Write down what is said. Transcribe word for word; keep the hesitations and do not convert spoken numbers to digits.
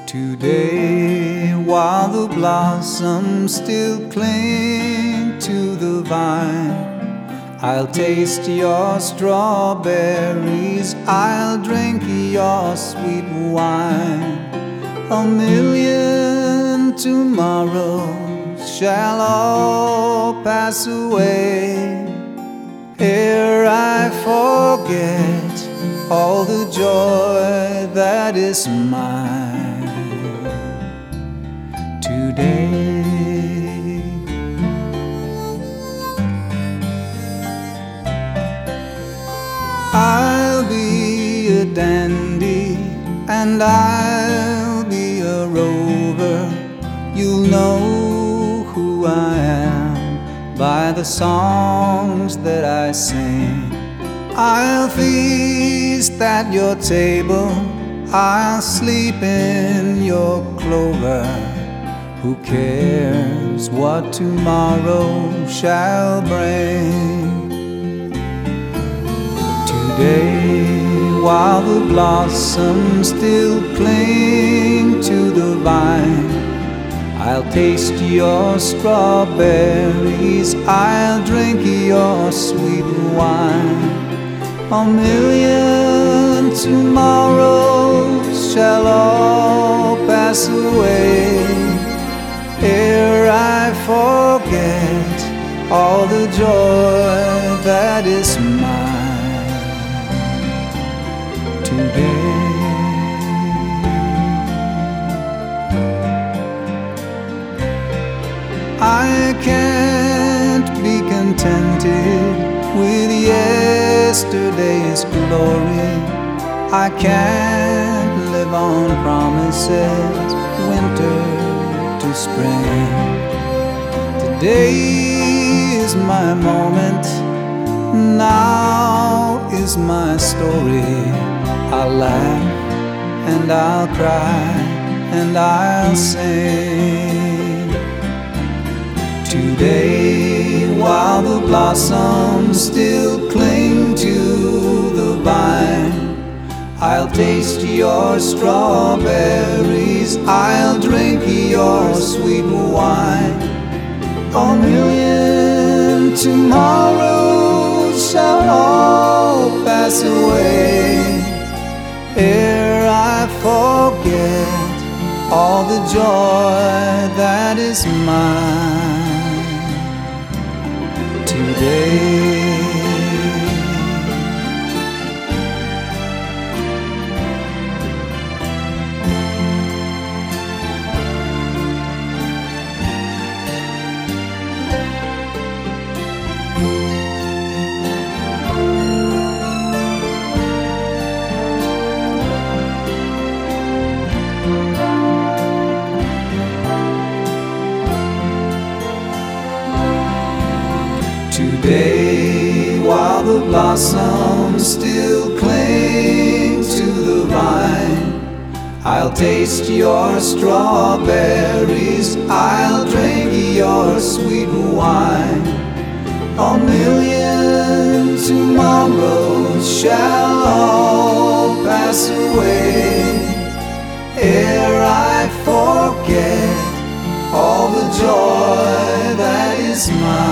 Today, while the blossoms still cling to the vine, I'll taste your strawberries, I'll drink your sweet wine. A million tomorrows shall all pass away ere I forget all the joy that is mine today. I'll be a dandy and I'll be a rover. You'll know who I am by the songs that I sing. I'll feast at your table, I'll sleep in your clover. Who cares what tomorrow shall bring? Today, while the blossoms still cling to the vine, I'll taste your strawberries, I'll drink your sweet wine. A million tomorrows shall all pass away ere I forget all the joy that is mine today. I can't be contented with yesterday's glory. I can't live on promises, winter to spring. Today is my moment, now is my story. I'll laugh and I'll cry and I'll sing. Today, while the blossoms still cling to the vine, I'll taste your strawberries, I'll drink your sweet wine. A million tomorrows shall all pass away ere I forget all the joy that is mine today. Today, while the blossoms still cling to the vine, I'll taste your strawberries, I'll drink your sweet wine. A million tomorrows shall all pass away ere I forget all the joy that is mine